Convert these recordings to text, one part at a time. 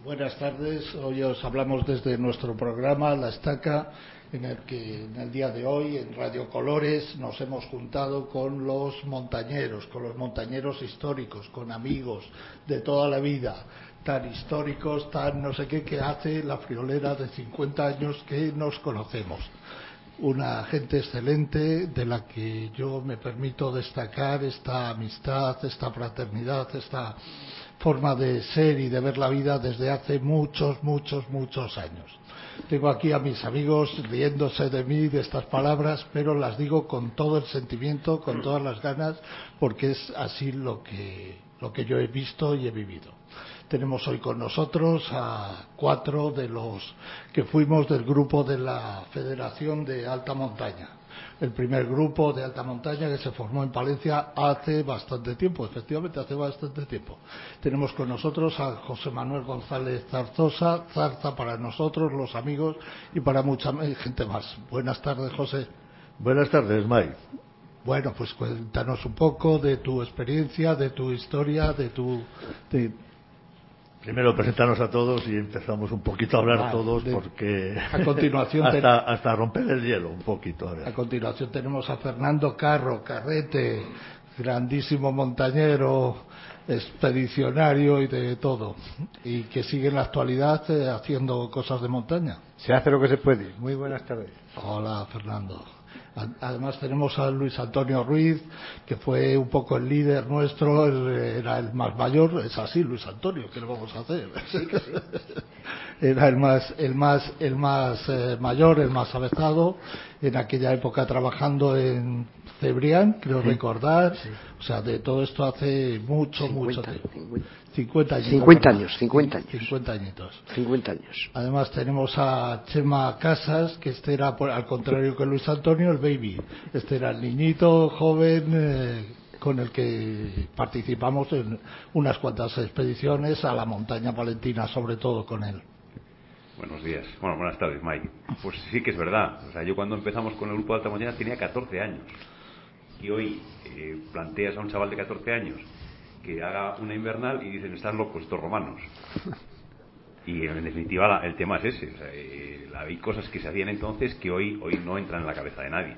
Buenas tardes. Hoy os hablamos desde nuestro programa La Estaca, en el que en el día de hoy en Radio Colores nos hemos juntado con los montañeros históricos, con amigos de toda la vida, tan históricos, tan no sé qué, que hace la friolera de 50 años que nos conocemos. Una gente excelente de la que yo me permito destacar esta amistad, esta fraternidad, esta forma de ser y de ver la vida desde hace muchos años. Tengo aquí a mis amigos riéndose de mí, de estas palabras, pero las digo con todo el sentimiento, con todas las ganas, porque es así lo que yo he visto y he vivido. Tenemos hoy con nosotros a 4 de los que fuimos del grupo de la Federación de Alta Montaña. El primer grupo de alta montaña que se formó en Palencia hace bastante tiempo, efectivamente hace bastante tiempo. Tenemos con nosotros a José Manuel González Zarzosa, Zarza para nosotros, los amigos, y para mucha gente más. Buenas tardes, José. Buenas tardes, Mike. Bueno, pues cuéntanos un poco de tu experiencia, de tu historia, Primero presentarnos a todos y empezamos un poquito a hablar todos, porque a continuación hasta romper el hielo un poquito. A continuación tenemos a Fernando Carrete, grandísimo montañero, expedicionario y de todo, y que sigue en la actualidad haciendo cosas de montaña. Se hace lo que se puede. Muy buenas tardes. Hola, Fernando. Además tenemos a Luis Antonio Ruiz, que fue un poco el líder nuestro, era el más mayor, es así, Luis Antonio, ¿qué le vamos a hacer? Sí, que sí. Era el más mayor, el más avezado, en aquella época trabajando en Cebrián, creo recordar, sí. O sea, de todo esto hace mucho tiempo. 50 años. 50 años. Además tenemos a Chema Casas, que este era, al contrario que Luis Antonio, el baby. Este era el niñito joven con el que participamos en unas cuantas expediciones a la montaña palentina, sobre todo con él. Buenos días. Bueno, buenas tardes, Mike. Pues sí que es verdad. O sea, yo cuando empezamos con el grupo de alta montaña tenía 14 años. Y hoy planteas a un chaval de 14 años que haga una invernal y dicen, están locos estos romanos. Y en definitiva el tema es ese. O sea, hay cosas que se hacían entonces que hoy no entran en la cabeza de nadie.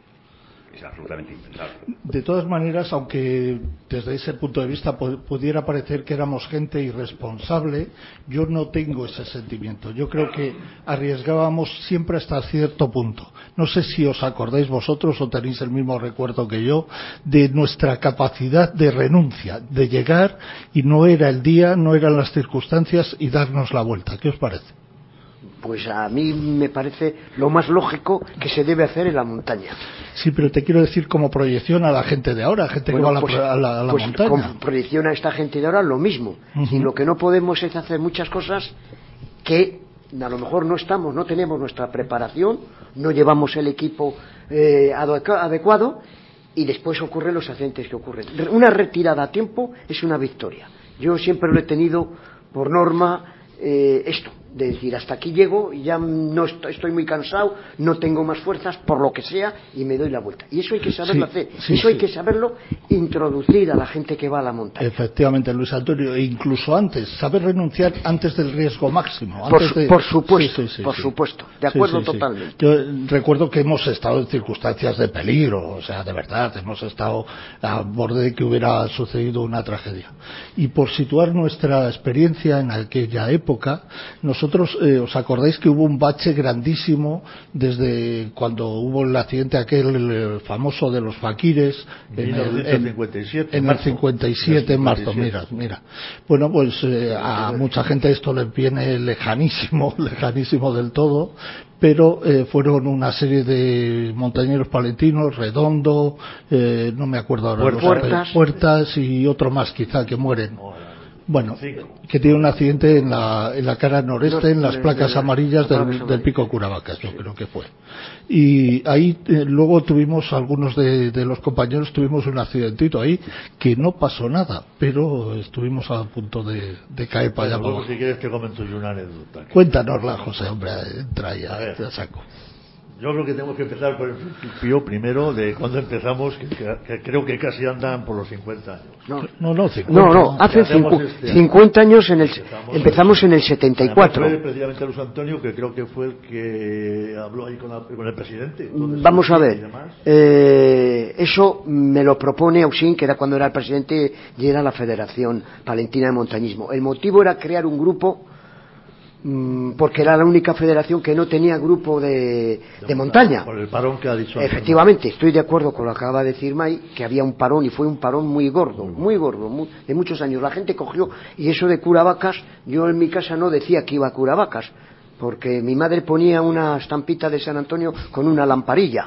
Es absolutamente impensable. De todas maneras, aunque desde ese punto de vista pudiera parecer que éramos gente irresponsable, yo no tengo ese sentimiento. Yo creo que arriesgábamos siempre hasta cierto punto. No sé si os acordáis vosotros o tenéis el mismo recuerdo que yo de nuestra capacidad de renuncia, de llegar y no era el día, no eran las circunstancias y darnos la vuelta. ¿Qué os parece? Pues a mí me parece lo más lógico que se debe hacer en la montaña. Sí, pero te quiero decir como proyección a la gente de ahora, gente que va a la montaña. Como proyección a esta gente de ahora lo mismo. Y lo que no podemos es hacer muchas cosas que a lo mejor no tenemos nuestra preparación, no llevamos el equipo adecuado y después ocurren los accidentes que ocurren. Una retirada a tiempo es una victoria. Yo siempre lo he tenido por norma esto, de decir hasta aquí llego, ya no estoy muy cansado, no tengo más fuerzas, por lo que sea, y me doy la vuelta. Y eso hay que saberlo hacer, hay que saberlo introducir a la gente que va a la montaña. Efectivamente, Luis Antonio, e incluso antes, saber renunciar antes del riesgo máximo. Por supuesto, de acuerdo totalmente. Yo recuerdo que hemos estado en circunstancias de peligro, o sea, de verdad, hemos estado a borde de que hubiera sucedido una tragedia. Y por situar nuestra experiencia en aquella época, nosotros, ¿os acordáis que hubo un bache grandísimo desde cuando hubo el accidente aquel famoso de los faquires en el 57 en marzo? Mira. Bueno, pues a mucha gente esto le viene lejanísimo del todo, pero fueron una serie de montañeros palentinos, Redondo, no me acuerdo ahora, Puertas y otro más quizá que mueren. Bueno, que tiene un accidente en la cara noreste, en las placas amarillas del Pico Curavacas, yo creo que fue. Y ahí luego tuvimos, algunos de los compañeros tuvimos un accidentito ahí, que no pasó nada, pero estuvimos a punto de caer para allá. Luego, si quieres, te comento yo una anécdota. Cuéntanosla, José, hombre, entra ya, te saco. Yo creo que tenemos que empezar por el principio, primero, de cuando empezamos, que creo que casi andan por los 50 años. No, 50. No, hace 50 años empezamos en el 74. Fue precisamente Luis Antonio, que creo que fue el que habló ahí con el presidente. Vamos a ver, eso me lo propone Auxin, que era cuando era el presidente y era la Federación Palentina de Montañismo. El motivo era crear un grupo, porque era la única federación que no tenía grupo de montaña. Por el parón que ha dicho. Efectivamente, estoy de acuerdo con lo que acaba de decir May, que había un parón, y fue un parón muy gordo, de muchos años. La gente cogió, y eso de curavacas, yo en mi casa no decía que iba a curavacas, porque mi madre ponía una estampita de San Antonio con una lamparilla.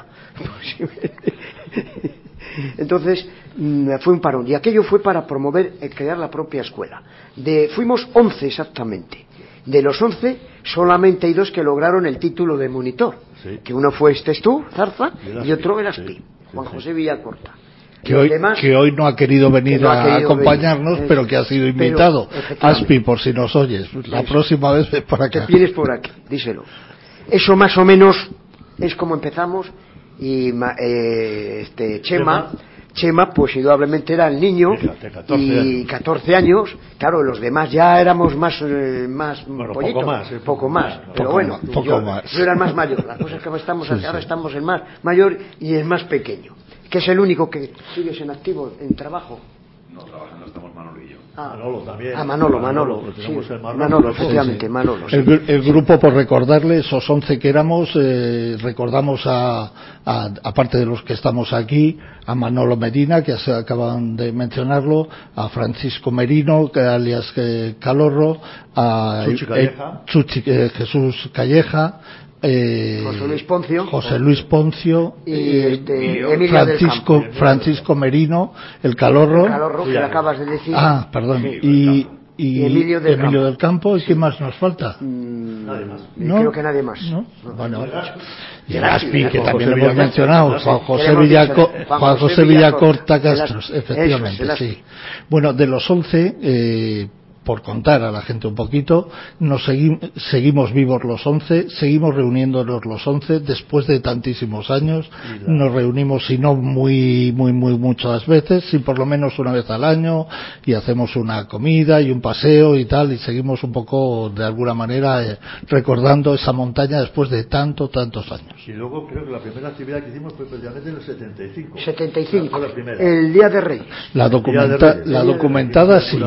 Entonces fue un parón, y aquello fue para promover, crear la propia escuela. Fuimos 11 exactamente. De los 11, solamente hay 2 que lograron el título de monitor. Sí. Que uno fue tú, Zarza, y otro era Aspi, Juan José Villacorta. Que hoy no ha querido venir a acompañarnos, pero que ha sido invitado. Aspi, por si nos oyes, la próxima vez ves por acá. Te vienes por aquí, díselo. Eso más o menos es como empezamos, y Chema, pues indudablemente era el niño, fíjate, 14 años, claro, los demás ya éramos más bueno, pollitos, poco más, pero bueno, yo era el más mayor. La cosa es que ahora estamos el más mayor y el más pequeño, que es el único que sigues en activo, en trabajo. No, trabajando estamos Manolo y yo. Manolo también. Manolo, sí, Manolo, efectivamente, sí. Manolo. Sí. El grupo, por recordarle, esos 11 que éramos, recordamos aparte de los que estamos aquí, a Manolo Medina, que se acaban de mencionarlo, a Francisco Merino, alias Calorro, a Jesús Calleja, José Luis Poncio y Francisco Merino, el Calorro, que le acabas de decir. Perdón, sí, y Emilio del Campo. ¿Y qué más nos falta? Nadie más. ¿No? Creo que nadie más. ¿No? Bueno, y el Aspi, que también hemos mencionado, Juan José Villacorta Castros, efectivamente, sí. Bueno, de los 11, por contar a la gente un poquito, seguimos vivos los 11, seguimos reuniéndonos los 11 después de tantísimos años. Nos reunimos, si no muy muchas veces, si por lo menos una vez al año, y hacemos una comida y un paseo y tal, y seguimos un poco de alguna manera recordando esa montaña después de tantos años. Y luego creo que la primera actividad que hicimos fue precisamente en el 75. 75, el Día de Reyes. La documentada sí,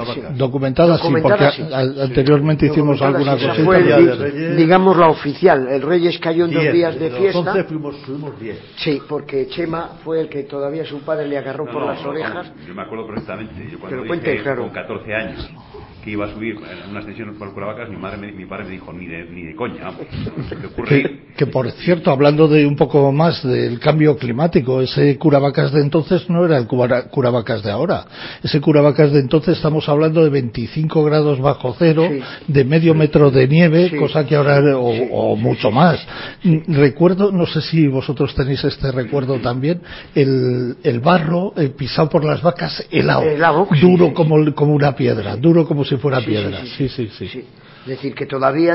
porque anteriormente hicimos alguna cosita. Fue, digamos, la oficial. El Reyes cayó en 2 días de fiesta. Los 11 fuimos 10. Sí, porque Chema fue el que todavía su padre le agarró por las orejas. Yo me acuerdo perfectamente. Yo cuando dije con 14 años que iba a subir en una extensión por Curavacas, mi padre me dijo, ni de coña, vamos. ¿Qué ocurre? Que por cierto, hablando de un poco más del cambio climático, ese Curavacas de entonces no era el Curavacas de ahora. Ese Curavacas de entonces estamos hablando de 25 grados bajo cero, sí, de medio metro de nieve, sí, cosa que ahora, o mucho más. Recuerdo, no sé si vosotros tenéis este recuerdo también, el barro pisado por las vacas helado, duro, sí, como una piedra, duro como si fuera piedra. Sí. Es decir, que todavía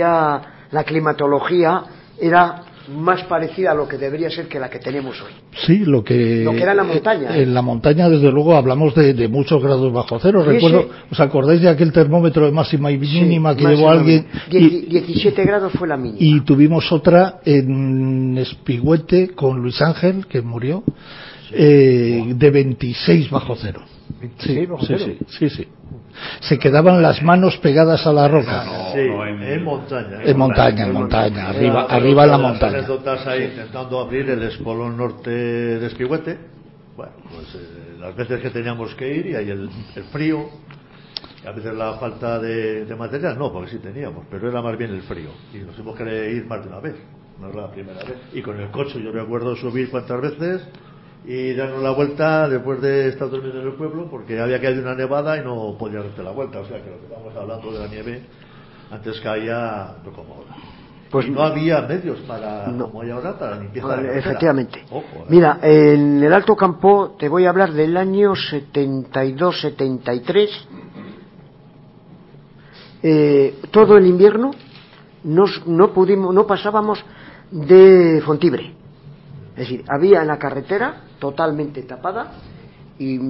la climatología era más parecida a lo que debería ser que la que tenemos hoy. Sí, lo que era la montaña. En la montaña, desde luego, hablamos de muchos grados bajo cero. Recuerdo, ¿os acordáis de aquel termómetro de máxima y mínima que llevó alguien? 17 grados fue la mínima. Y tuvimos otra en Espigüete con Luis Ángel, que murió, de 26 bajo cero. 26 bajo cero. Sí. Se quedaban las manos pegadas a la roca. En montaña. En montaña, arriba en la montaña. Anécdotas ahí intentando abrir el espolón norte de Espigüete. Bueno, pues las veces que teníamos que ir, y ahí el frío, y a veces la falta de material, no, porque sí teníamos, pero era más bien el frío. Y nos tuvimos que ir más de una vez, no era la primera vez. Y con el coche, yo me acuerdo subir cuántas veces y darnos la vuelta después de estar durmiendo en el pueblo, porque había caído una nevada y no podía darte la vuelta. O sea que lo que estamos hablando de la nieve, antes caía como ahora. Pues no había medios como hay ahora, para limpieza de la efectivamente. Mira, en el Alto Campo te voy a hablar del año 72-73. Todo el invierno no pasábamos de Fontibre. Es decir, había en la carretera totalmente tapada y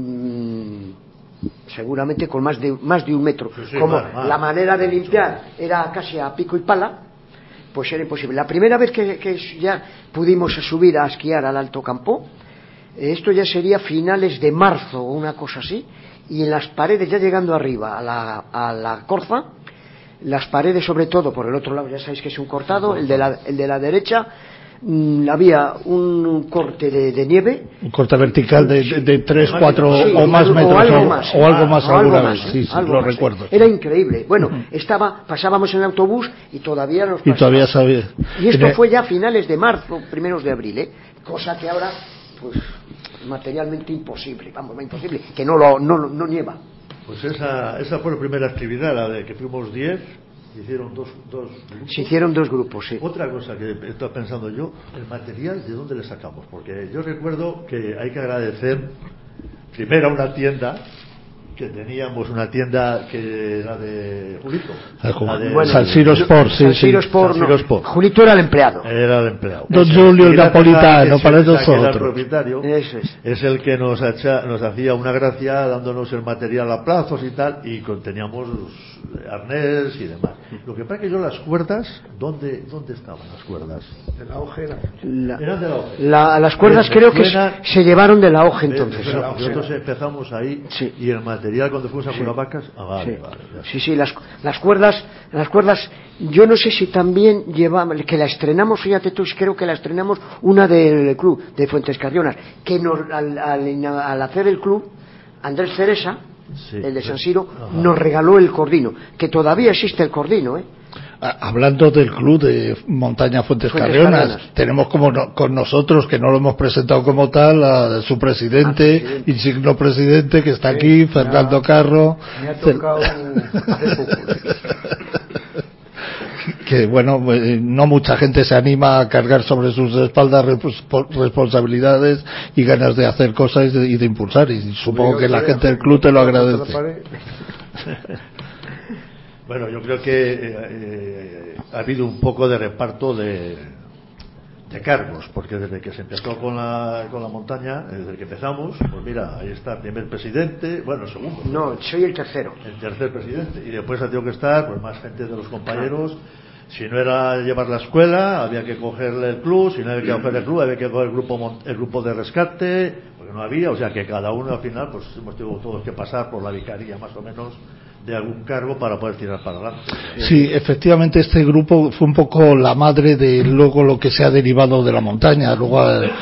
seguramente con más de 1 metro. Como la manera de limpiar era casi a pico y pala, pues era imposible. La primera vez que ya pudimos subir a esquiar al Alto Campo, esto ya sería finales de marzo o una cosa así, y en las paredes, ya llegando arriba a la Corza, las paredes, sobre todo por el otro lado, ya sabéis que es un cortado, el de la derecha, había un corte de nieve, un corte vertical de 3, 4 sí, o más metros, o algo más alguna vez, sí, lo recuerdo. Era increíble. Bueno, pasábamos en el autobús y todavía nos pasábamos. Y todavía sabía. Y esto fue ya a finales de marzo, primeros de abril, cosa que ahora, pues, materialmente imposible, imposible, que no nieva. Pues esa fue la primera actividad, la de que fuimos 10. Hicieron dos grupos. Se hicieron 2 grupos, sí. Otra cosa que estoy pensando yo, el material, ¿de dónde le sacamos? Porque yo recuerdo que hay que agradecer primero a una tienda, que teníamos una tienda que era de Julito. San Siro Sport, sí. San Siro Sport, Julito era el empleado. Era el empleado. Don Julio Napolitano, para nosotros. Era el propietario. Eso es el que nos hacía una gracia dándonos el material a plazos y tal, y teníamos arnés y demás. Lo que pasa es que yo las cuerdas, ¿dónde estaban las cuerdas? De la ojera. Eran de la ojera. Las cuerdas creo que se llevaron de la hoja entonces. Nosotros empezamos ahí, sí. Y el material cuando fuimos a Cuernavacas, vale. Sí, las cuerdas, yo no sé si también llevamos, que la estrenamos, fíjate tú, creo que la estrenamos una del club de Fuentes Carrionas, que al hacer el club, Andrés Ceresa, sí, el de San Siro, nos regaló el cordino, que todavía existe el cordino, Hablando del club de Montaña Fuentes Carrionas, tenemos con nosotros, que no lo hemos presentado como tal, a su presidente, insigno presidente, que está aquí, Fernando Carro. Me ha tocado hace poco. Que bueno, no mucha gente se anima a cargar sobre sus espaldas responsabilidades y ganas de hacer cosas y de impulsar, y supongo que la gente del club te lo agradece. Bueno, yo creo que ha habido un poco de reparto de cargos, porque desde que se empezó con la montaña, desde que empezamos, pues mira, ahí está el primer presidente, segundo. No, soy el tercero. El tercer presidente, y después ha tenido que estar pues más gente de los compañeros. Si no era llevar la escuela, había que cogerle el club, si no había que coger el club, había que coger el grupo de rescate, porque no había, o sea que cada uno al final pues hemos tenido todos que pasar por la vicaría más o menos de algún cargo para poder tirar para adelante. Sí, efectivamente este grupo fue un poco la madre de luego lo que se ha derivado de la montaña. Luego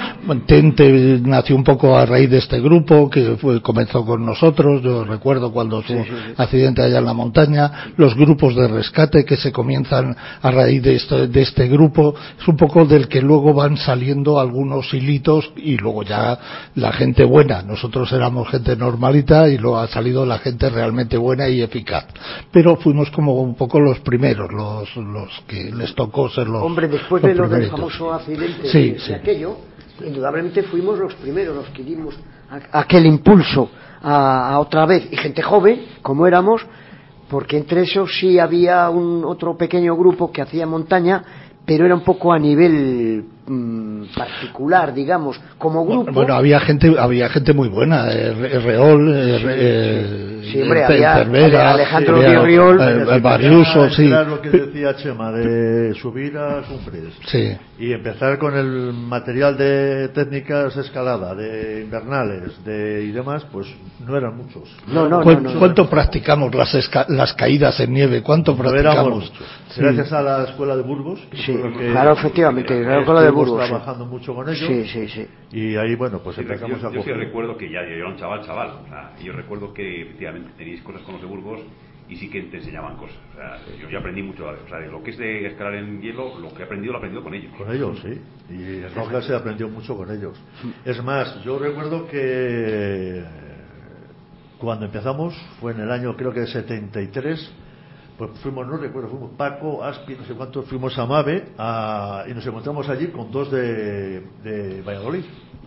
Tente nació un poco a raíz de este grupo que comenzó con nosotros. Yo recuerdo cuando su accidente allá en la montaña, los grupos de rescate que se comienzan a raíz de este grupo, es un poco del que luego van saliendo algunos hilitos y luego ya la gente buena. Nosotros éramos gente normalita y luego ha salido la gente realmente buena y eficaz, pero fuimos como un poco los primeros, los que les tocó ser los. Hombre, después de lo del famoso accidente de aquello, indudablemente fuimos los primeros los que dimos aquel impulso a otra vez, y gente joven como éramos, porque entre esos sí había otro pequeño grupo que hacía montaña, pero era un poco a nivel particular, digamos, como grupo. Bueno, había gente muy buena, Reol, sí, hombre, había Alejandro Riol, Barriuso, sí. Era lo que decía Chema, de subir a cumbres. Sí. Y empezar con el material de técnicas de escalada, de invernales, y demás, pues no eran muchos. ¿Cuánto practicamos las caídas en nieve? ¿Cuánto practicamos? Gracias a la escuela de Burgos. Claro, efectivamente, la escuela de Burgos. Trabajando mucho con ellos. Sí. Y ahí, bueno, pues empezamos a coger. Yo sí recuerdo que ya yo era un chaval. O sea, yo recuerdo que efectivamente teníais cosas con los de Burgos y sí que te enseñaban cosas. O sea, yo aprendí mucho. O sea, de lo que es de escalar en hielo, lo que he aprendido, lo he aprendido con ellos. Con ellos, sí. Y en Rojas se aprendió mucho con ellos. Es más, yo recuerdo que cuando empezamos, fue en el año creo que de 73, pues fuimos Paco, Aspi, no sé cuántos, fuimos a Mave y nos encontramos allí con 2 de Valladolid.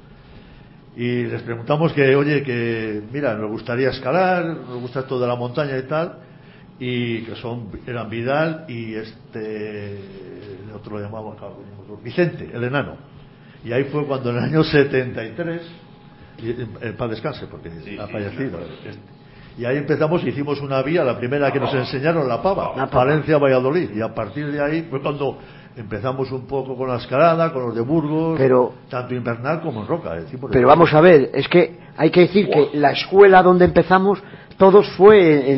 Y les preguntamos que mira, nos gustaría escalar, nos gusta toda la montaña y tal, y que eran Vidal y el otro lo llamamos Vicente, el enano. Y ahí fue cuando en el año 73, en paz descanse, porque ha fallecido. Y ahí empezamos, hicimos una vía, la primera que nos enseñaron, la Pava, Valencia-Valladolid. Y a partir de ahí fue cuando empezamos un poco con la escalada, con los de Burgos, pero, tanto invernal como en roca. Pero vamos a ver, es que hay que decir que la escuela donde empezamos, todos fue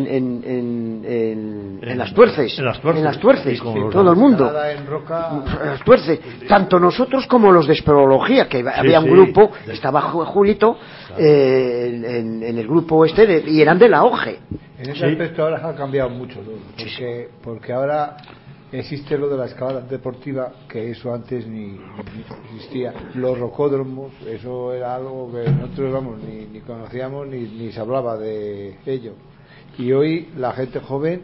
en las Tuerces. En las Tuerces, todo el mundo. En roca... Las Tuerces. Tanto nosotros como los de espeleología, que había un grupo, estaba Julito, en el grupo y eran de la OGE. En ese aspecto ahora ha cambiado mucho todo, porque ahora existe lo de la escalada deportiva, que eso antes ni existía. Los rocódromos, eso era algo que nosotros ni conocíamos ni se hablaba de ello. Y hoy la gente joven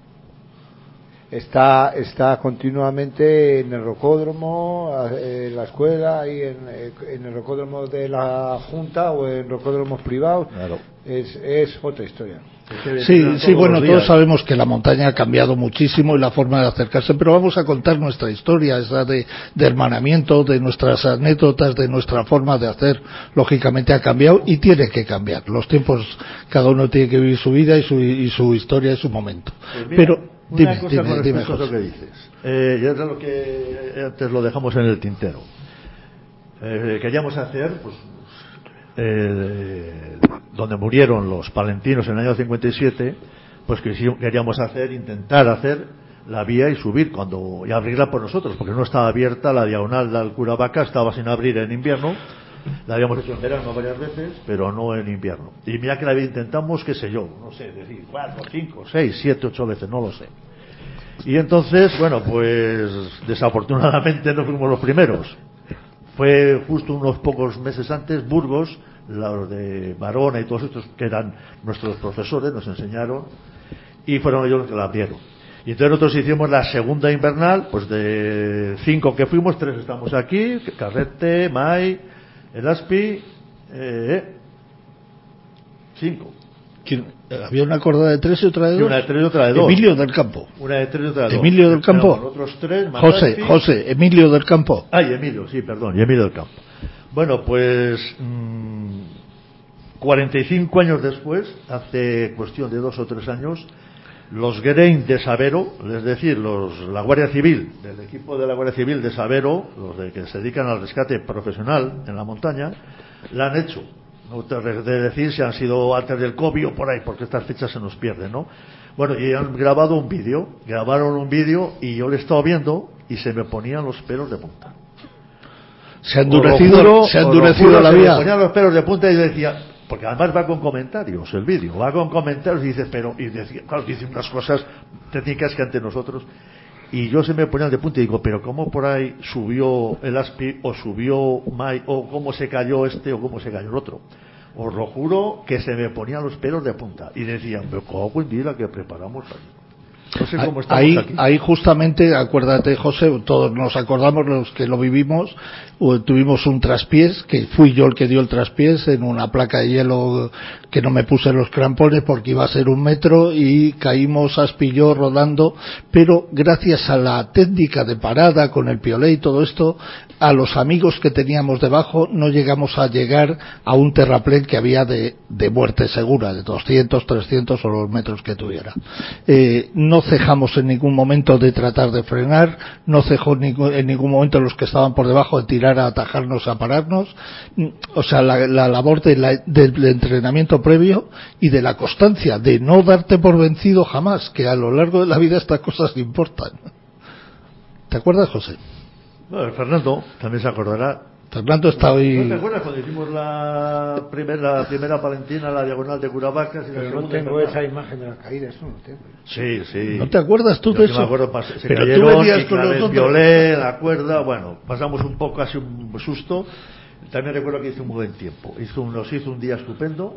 está continuamente en el rocódromo, en la escuela, y en el rocódromo de la Junta o en rocódromos privados. Claro. Es otra historia. Sí, bueno, todos sabemos que la montaña ha cambiado muchísimo y la forma de acercarse, pero vamos a contar nuestra historia, esa de hermanamiento, de nuestras anécdotas, de nuestra forma de hacer. Lógicamente ha cambiado y tiene que cambiar. Los tiempos, cada uno tiene que vivir su vida y su historia y su momento. Pues mira, pero dime, respecto a lo que dices. Ya es lo que antes lo dejamos en el tintero. Queríamos hacer, pues, donde murieron los palentinos en el año 57, pues queríamos intentar hacer la vía y subir y abrirla por nosotros, porque no estaba abierta la diagonal del Curavaca, estaba sin abrir en invierno. La habíamos hecho en verano varias veces, pero no en invierno. Y mira que la intentamos, qué sé yo, no sé, decir 4, 5, 6, 7, 8 veces, no lo sé. Y entonces, bueno, pues desafortunadamente no fuimos los primeros. Fue justo unos pocos meses antes, Burgos, los de Barona y todos estos que eran nuestros profesores, nos enseñaron, y fueron ellos los que la abrieron. Y entonces nosotros hicimos la segunda invernal, pues de 5 que fuimos, 3 estamos aquí, Carrete, Mai, el Aspi, 5. Había una corda de 3 y otra de 2. Una de 3 y otra de 2. Emilio del Campo. Una de 3 y otra de 2. Emilio del Campo. Otros 3, José, Emilio del Campo. Ay, Emilio, sí, perdón, y Emilio del Campo. Bueno, pues 45 años después, hace cuestión de 2 o 3 años, los Grein de Sabero, es decir, la Guardia Civil, del equipo de la Guardia Civil de Sabero, los que se dedican al rescate profesional en la montaña, la han hecho. No te de decir si han sido antes del COVID o por ahí, porque estas fechas se nos pierden, ¿no? Bueno, y han grabado un vídeo, grabaron un vídeo y yo lo he estado viendo y se me ponían los pelos de punta. Se ha endurecido la vía. Se me ponían los pelos de punta y yo decía, porque además va con comentarios el vídeo, va con comentarios y dices, claro, dice unas cosas técnicas que ante nosotros, y yo se me ponían de punta y digo, pero ¿cómo por ahí subió el Aspi o subió Mai o cómo se cayó este o cómo se cayó el otro? Os lo juro que se me ponían los pelos de punta y decían, pero ¿cómo la que preparamos allí? No sé cómo estamos aquí. Ahí justamente, acuérdate, José, todos nos acordamos los que lo vivimos, tuvimos un traspiés, que fui yo el que dio el traspiés en una placa de hielo que no me puse los crampones porque iba a ser 1 metro y caímos Aspi y yo rodando, pero gracias a la técnica de parada con el piolé y todo esto, a los amigos que teníamos debajo no llegamos a llegar a un terraplén que había de muerte segura, de 200, 300 o los metros que tuviera. No cejamos en ningún momento de tratar de frenar, no cejó en ningún momento los que estaban por debajo de tirar a atajarnos, a pararnos. O sea, la labor del entrenamiento previo y de la constancia, de no darte por vencido jamás, que a lo largo de la vida estas cosas importan. ¿Te acuerdas, José? Bueno, Fernando también se acordará. Fernando está hoy... ¿No te acuerdas cuando hicimos la primera palentina, la diagonal de Curavacas? Pero no tengo esa imagen de las caídas, eso no tengo. Sí. ¿No te acuerdas tú de eso? Me acuerdo, se pero cayeron, tú venías y con los violé, la cuerda, bueno, pasamos un poco, casi un susto. También recuerdo que hizo un buen tiempo. Nos hizo un día estupendo.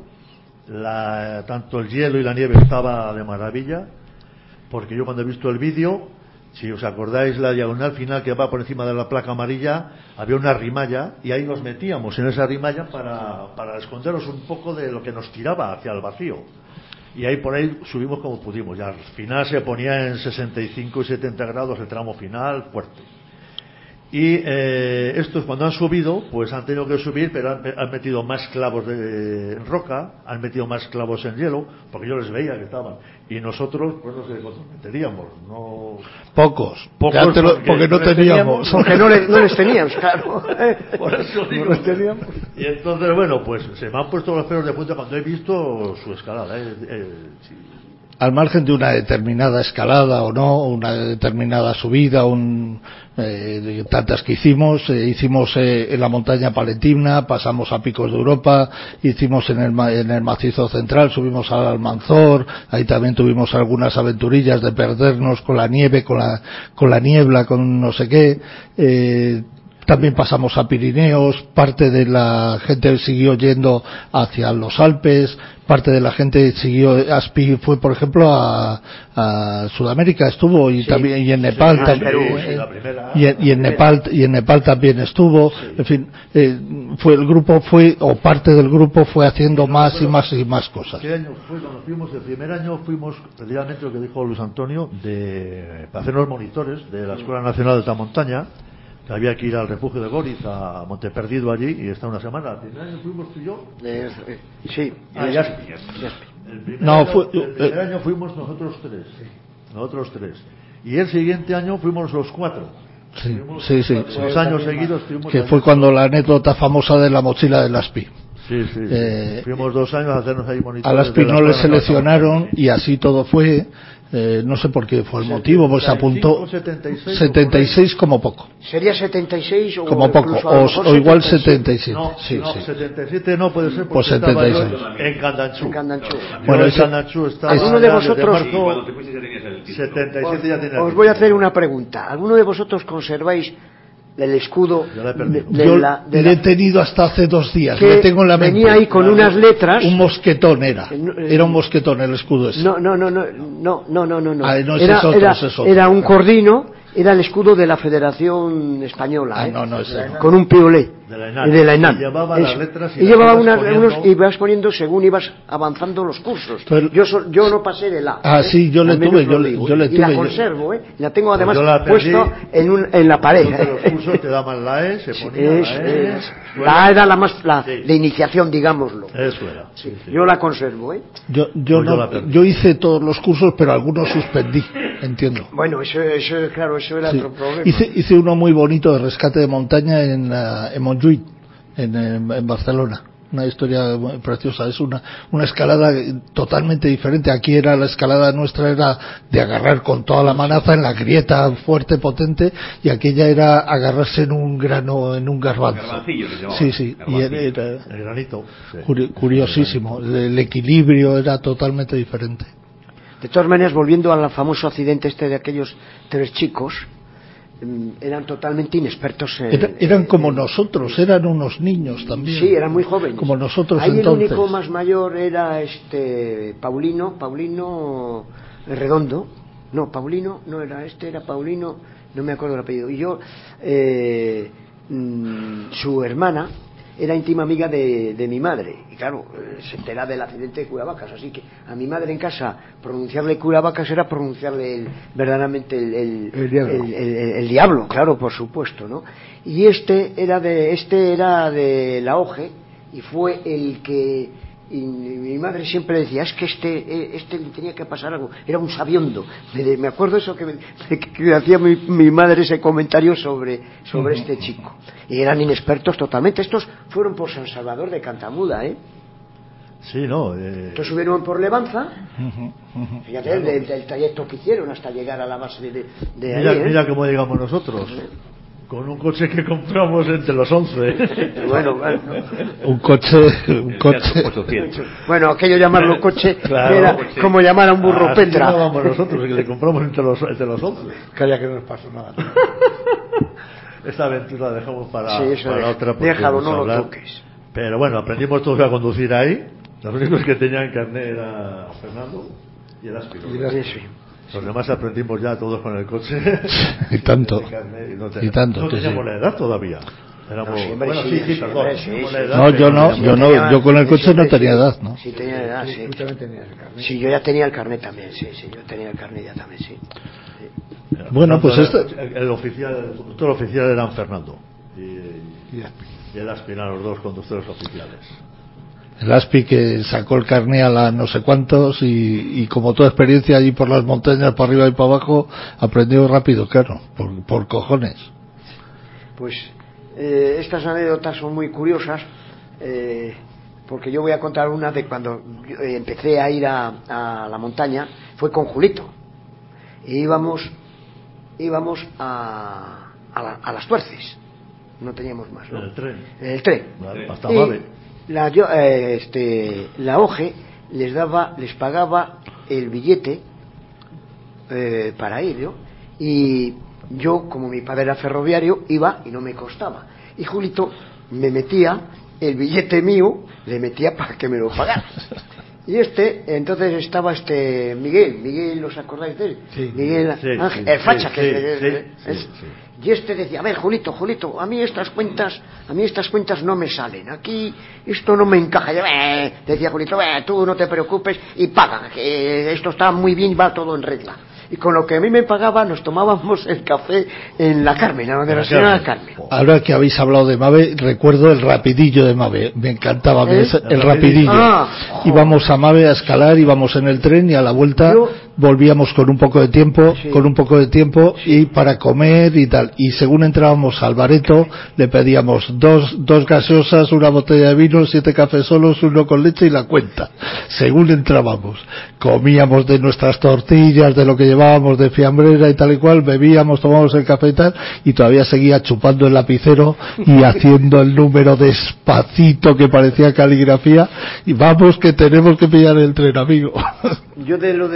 Tanto el hielo y la nieve estaba de maravilla, porque yo cuando he visto el vídeo, si os acordáis, la diagonal final que va por encima de la placa amarilla, había una rimalla y ahí nos metíamos en esa rimalla para escondernos un poco de lo que nos tiraba hacia el vacío. y ahí por ahí subimos como pudimos. Ya al final se ponía en 65 y 70 grados el tramo final fuerte. Y estos cuando han subido, pues han tenido que subir, pero han metido más clavos en roca, han metido más clavos en hielo, porque yo les veía que estaban. Y nosotros, pues no sé cuántos meteríamos, no... Pocos, porque no teníamos. Porque no les teníamos, claro. Por eso digo, no los teníamos. Y entonces, bueno, pues se me han puesto los pelos de punta cuando he visto su escalada. Sí. Al margen de una determinada escalada o no, una determinada subida, tantas que hicimos en la montaña palentina, pasamos a Picos de Europa, hicimos en el macizo central, subimos al Almanzor, ahí también tuvimos algunas aventurillas de perdernos con la nieve, con la niebla, con no sé qué. También pasamos a Pirineos, parte de la gente siguió yendo hacia los Alpes, parte de la gente siguió, Aspi fue por ejemplo a Sudamérica, estuvo y también y en Nepal también, y en Nepal también estuvo, en fin, parte del grupo fue haciendo más y más cosas. ¿Qué año fue cuando fuimos? El primer año fuimos precisamente lo que dijo Luis Antonio, para hacer los monitores de la Escuela Nacional de Alta Montaña. Había que ir al refugio de Goriz, a Monteperdido allí, y está una semana. El primer año fuimos tú y yo. Sí. El primer año fuimos nosotros tres. Y el siguiente año fuimos los cuatro. Sí. 2 años seguidos. Que fue cuando la anécdota famosa de la mochila del Aspi. Sí. Fuimos 2 años a hacernos ahí monitores. Al Aspi no le seleccionaron y así todo fue. No sé por qué fue el motivo, pues se apuntó 76 como poco. ¿Sería 76 o como poco? O igual 77. No, 77 no puede ser porque pues 76. En Candanchú. Bueno, en Candanchú estaba. ¿Alguno de vosotros? 77 ya tiene. Os voy a hacer una pregunta. ¿Alguno de vosotros conserváis el escudo? Yo le he tenido hasta hace 2 días. Le tengo en la mente. Venía ahí con unas letras. Un mosquetón era un mosquetón el escudo ese. No. No, ese es otro. Era un cordino. Era el escudo de la Federación Española, no, es con un piolet de la ENAD. Y llevaba las letras y llevaba unos y ibas poniendo según ibas avanzando los cursos. Yo no pasé de la. Sí, yo le tuve, yo le tuve. Y la conservo, la tengo además puesto en la pared. Los cursos te daban la E, se ponía la E era la más de iniciación, digámoslo. Eso era. Sí. Yo la conservo, Yo hice todos los cursos, pero algunos suspendí, entiendo. Bueno, eso claro, eso era otro problema. Hice uno muy bonito de rescate de montaña en Montjuïc, en Barcelona. Una historia preciosa. Es una escalada totalmente diferente. Aquí la escalada nuestra era de agarrar con toda la manaza en la grieta fuerte, potente, y aquella era agarrarse en un grano, en un garbanzo. Sí. Y el granito. Curiosísimo. El equilibrio era totalmente diferente. De todas maneras, volviendo al famoso accidente de aquellos 3 chicos, eran totalmente inexpertos. Eran como nosotros, eran unos niños también. Sí, eran muy jóvenes. Como nosotros ahí entonces. El único más mayor era Paulino Redondo. No, Paulino no era era Paulino, no me acuerdo el apellido. Y yo, su hermana era íntima amiga de mi madre, y claro, se entera del accidente de Curavacas, así que a mi madre en casa pronunciarle Curavacas era pronunciarle verdaderamente el diablo, claro, por supuesto, ¿no? Y este era de la OGE, y fue el que mi madre siempre decía, es que este le tenía que pasar algo, era un sabiondo. Me acuerdo eso que hacía mi madre, ese comentario sobre este chico. Y eran inexpertos totalmente. Estos fueron por San Salvador de Cantamuda, Sí, no. Estos subieron por Levanza. Fíjate, claro. del trayecto que hicieron hasta llegar a la base de ahí. Mira cómo llegamos nosotros. Con un coche que compramos entre los 11. Bueno. Un coche. Bueno, aquello llamarlo coche, claro, era como llamar a un burro Petra. Así llamábamos nosotros, que le compramos entre los 11. Calla que no nos pasó nada. Esta aventura la dejamos para otra. Déjalo, no lo toques. Pero bueno, aprendimos todos a conducir ahí. Los únicos que tenían carnet era Fernando y el Aspiro. Los demás aprendimos ya todos con el coche. Y tanto. No teníamos la edad todavía. Éramos, siempre bueno, sí, perdón. Con la edad, No, yo no, Sí, yo no, tenía- yo con el coche no sí, tenía sí, edad, ¿no? Sí, tenía edad, sí. Tú también tenías el carnet. Sí, yo ya tenía el carnet también, sí, yo tenía el carnet ya también, sí. Bueno, pues el oficial, el conductor oficial eran Fernando Y Aspi. y el Aspi, eran los dos conductores oficiales. El Aspi que sacó el carné a la no sé cuántos y como toda experiencia allí por las montañas, para arriba y para abajo, aprendió rápido, claro, por cojones. Pues estas anécdotas son muy curiosas, porque yo voy a contar una de cuando yo, empecé a ir a la montaña, fue con Julito, y íbamos a las Tuerces, no teníamos más, ¿no? En el tren. En el tren. Hasta Y Mave. la OGE les pagaba el billete para ir, ¿no? Y yo, como mi padre era ferroviario, iba y no me costaba. Y Julito me metía el billete mío, le metía para que me lo pagara. Y entonces estaba Miguel, ¿os acordáis de él? Sí. Miguel Sí, Ángel, sí, el facha sí, que sí. Y decía, a ver, Julito, a mí estas cuentas no me salen, aquí esto no me encaja. Decía Julito, tú no te preocupes y paga, que esto está muy bien, va todo en regla. Y con lo que a mí me pagaba nos tomábamos el café en la Carmen, en donde la señora Carmen. Ahora que habéis hablado de Mave, recuerdo el rapidillo de Mave, me encantaba el rapidillo. Íbamos a Mave a escalar, íbamos en el tren y a la vuelta volvíamos con un poco de tiempo, y para comer y tal. Y según entrábamos al bareto, le pedíamos dos gaseosas, una botella de vino, 7 cafés solos, uno con leche y la cuenta. Según entrábamos, comíamos de nuestras tortillas, de lo que llevábamos de fiambrera y tal y cual, bebíamos, tomábamos el café y tal, y todavía seguía chupando el lapicero y haciendo el número despacito que parecía caligrafía, y vamos que tenemos que pillar el tren, amigo. Yo de lo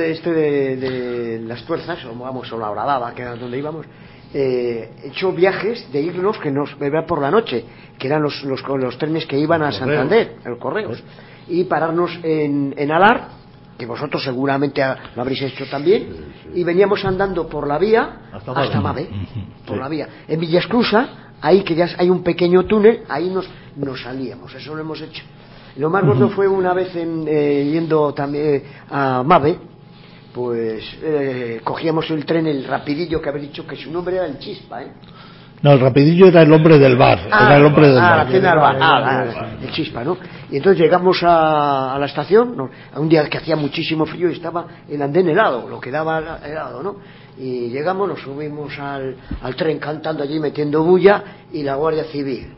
de las Tuerzas, o la Horadada, que era donde íbamos, he hecho viajes de irnos que nos bebía por la noche, que eran los trenes que iban a Santander, los Correos, y pararnos en Alar, que vosotros seguramente lo habréis hecho también, y veníamos andando por la vía hasta Mave, por la vía. En Villasclusa, ahí que ya hay un pequeño túnel, ahí nos salíamos, eso lo hemos hecho. Lo más gordo fue una vez yendo también a Mave, pues cogíamos el tren, el rapidillo, que habéis dicho que su nombre era el Chispa, No, el rapidillo era el hombre del bar, era el hombre del bar. La tienda del bar, el Chispa, ¿no? Y entonces llegamos a la estación, a un día que hacía muchísimo frío y estaba el andén helado, lo que daba helado, ¿no? Y llegamos, nos subimos al tren cantando allí, metiendo bulla, y la Guardia Civil: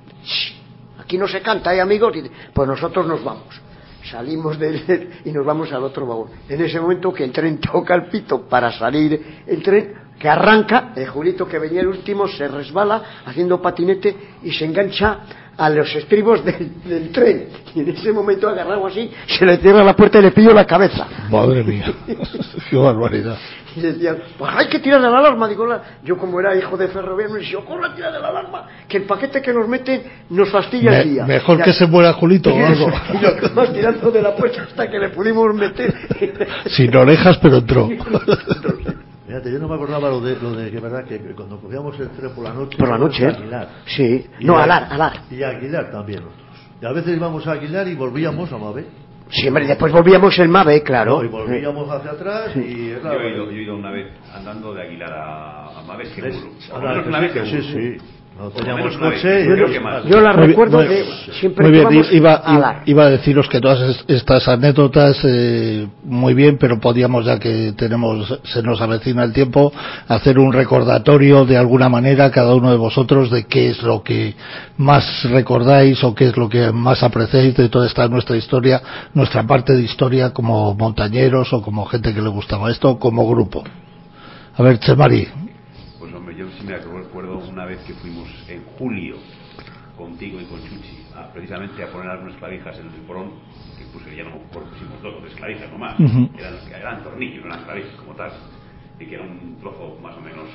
aquí no se canta, amigos. Y pues nosotros nos vamos, salimos y nos vamos al otro vagón. En ese momento que el tren toca el pito para salir, el tren que arranca, el Julito, que venía el último, se resbala haciendo patinete y se engancha a los estribos del tren, y en ese momento, agarrado así, se le cierra la puerta y le pillo la cabeza. Madre mía, qué barbaridad. Y decían, pues hay que tirar de la alarma. Digo, yo como era hijo de ferroviario, me decía, corre, tira de la alarma, que el paquete que nos meten nos fastidia el día. Mejor ya, que se muera Julito o algo. Y lo acabamos tirando de la puerta hasta que le pudimos meter. Sin orejas, pero entró. Fíjate, yo no me acordaba lo de que es verdad que cuando cogíamos el tren por la noche. Por la noche, Aguilar. Sí. No, Alar. Y a Aguilar también nosotros. Y a veces íbamos a Aguilar y volvíamos a Mave. Sí, hombre, después volvíamos en Mave, claro. No, y volvíamos hacia atrás y... Yo he ido una vez andando de Aguilar a Mave, seguro. Sí. No teníamos menos coche. Yo la recuerdo siempre. Muy bien, iba a deciros que todas estas anécdotas, muy bien, pero podíamos, ya que se nos avecina el tiempo, hacer un recordatorio de alguna manera cada uno de vosotros de qué es lo que más recordáis o qué es lo que más apreciáis de toda esta nuestra historia, nuestra parte de historia como montañeros o como gente que le gustaba esto, como grupo. A ver, Chemari. Pues hombre, yo sí me recuerdo una vez que fuimos en julio contigo y con Chuchi precisamente a poner algunas clavijas en el porón, que puse, ya no pusimos 2 o 3 clavijas nomás, eran tornillos, no eran clavijas como tal, y que era un trozo más o menos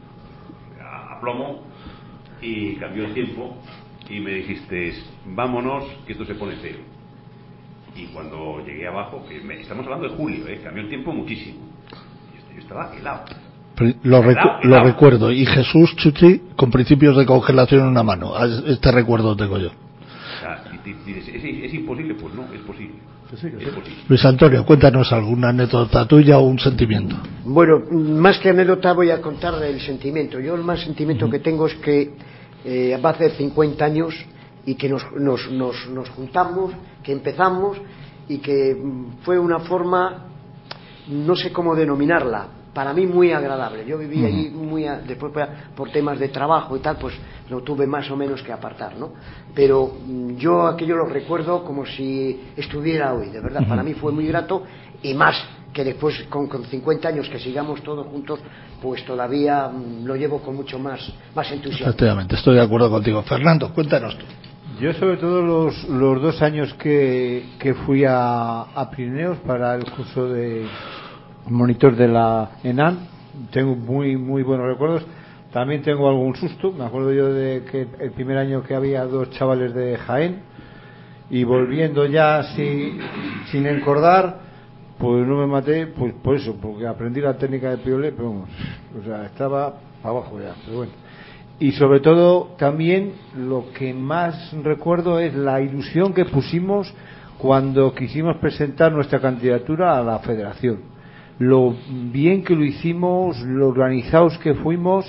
a plomo, y cambió el tiempo y me dijiste, vámonos que esto se pone feo. Y cuando llegué abajo, estamos hablando de julio, cambió el tiempo muchísimo, yo estaba helado. Lo recuerdo. Y Jesús Chuchi con principios de congelación en una mano. Este recuerdo tengo yo. O sea, ¿es imposible? Pues no, es posible. Es posible. Luis Antonio, cuéntanos alguna anécdota tuya o un sentimiento. Bueno, más que anécdota voy a contar el sentimiento. Yo el más sentimiento que tengo es que va a hacer 50 años y que nos juntamos, que empezamos y que fue una forma, no sé cómo denominarla, para mí muy agradable. Yo viví allí después por temas de trabajo y tal, pues lo tuve más o menos que apartar, ¿no? Pero yo aquello lo recuerdo como si estuviera hoy, de verdad. Para mí fue muy grato y más que después con 50 años que sigamos todos juntos, pues todavía lo llevo con mucho más entusiasmo. Efectivamente, estoy de acuerdo contigo. Fernando, cuéntanos tú. Yo sobre todo los 2 años que fui a Pirineos para el curso de monitor de la ENAN, tengo muy buenos recuerdos. También tengo algún susto. Me acuerdo yo de que el primer año que había 2 chavales de Jaén y volviendo ya sin encordar, pues no me maté, pues por eso, porque aprendí la técnica de piolé, pero vamos, o sea, estaba abajo ya, pero bueno. Y sobre todo también lo que más recuerdo es la ilusión que pusimos cuando quisimos presentar nuestra candidatura a la federación. Lo bien que lo hicimos, lo organizados que fuimos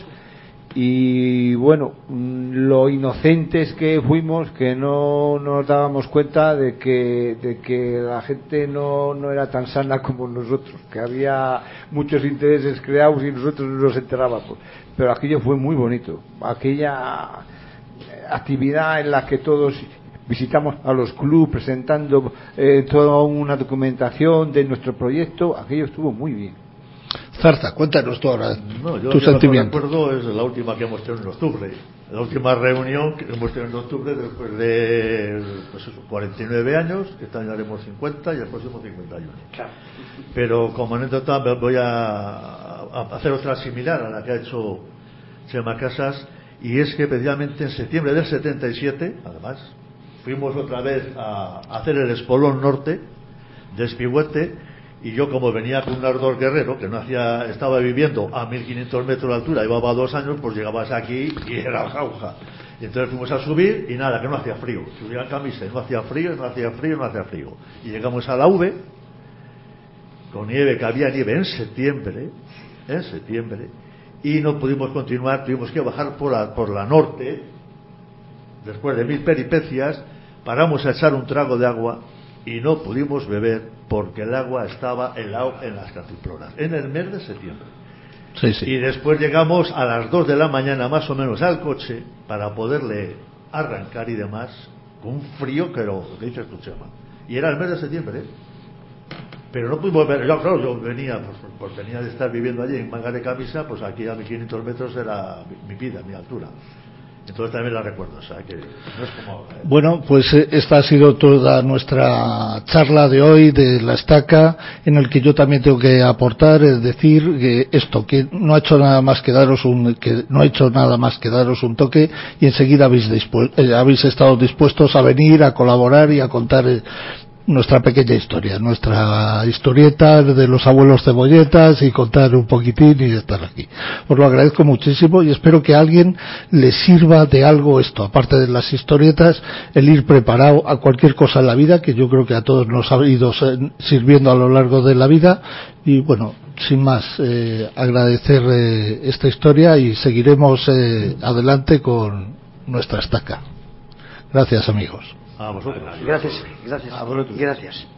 y bueno, lo inocentes que fuimos, que no nos dábamos cuenta de que la gente no era tan sana como nosotros, que había muchos intereses creados y nosotros nos enterábamos. Pero aquello fue muy bonito, aquella actividad en la que todos visitamos a los clubes presentando toda una documentación de nuestro proyecto, aquello estuvo muy bien. Zarza, cuéntanos tú ahora yo tu sentimiento. Lo que recuerdo es la última que hemos tenido en octubre, la última reunión que hemos tenido en octubre después de 49 años, que este año haremos 50 y el próximo 51. Claro. Pero como anécdota voy a hacer otra similar a la que ha hecho Chema Casas, y es que precisamente en septiembre del 77, además, fuimos otra vez a hacer el espolón norte de Espigüete. Y yo, como venía con un ardor guerrero, que estaba viviendo a 1500 metros de altura, llevaba 2 años, pues llegabas aquí y era jauja. Y entonces fuimos a subir y nada, que no hacía frío. Subía en camisa y no hacía frío. Y llegamos a la V, con nieve, que había nieve en septiembre, y no pudimos continuar, tuvimos que bajar por la norte, después de 1000 peripecias, paramos a echar un trago de agua y no pudimos beber porque el agua estaba helado en las cantimploras, en el mes de septiembre. Sí, sí. Y después llegamos a las 2 de la mañana más o menos al coche para poderle arrancar y demás, con un frío que dices tú, Chema. Y era el mes de septiembre, pero no pudimos ver. Yo venía, pues tenía de estar viviendo allí en manga de camisa, pues aquí a 1500 metros era mi vida, mi altura. Entonces también la recuerdo, o sea que no es como ahora, ¿eh? Bueno, pues esta ha sido toda nuestra charla de hoy de la estaca, en el que yo también tengo que aportar, es decir, que no ha hecho nada más que daros un toque y enseguida habéis estado dispuestos a venir, a colaborar y a contar nuestra pequeña historia, nuestra historieta de los abuelos cebolletas y contar un poquitín y estar aquí. Os lo agradezco muchísimo y espero que a alguien le sirva de algo esto, aparte de las historietas, el ir preparado a cualquier cosa en la vida, que yo creo que a todos nos ha ido sirviendo a lo largo de la vida. Y bueno, sin más, agradecer esta historia y seguiremos adelante con nuestra estaca. Gracias, amigos. A vosotros. Gracias.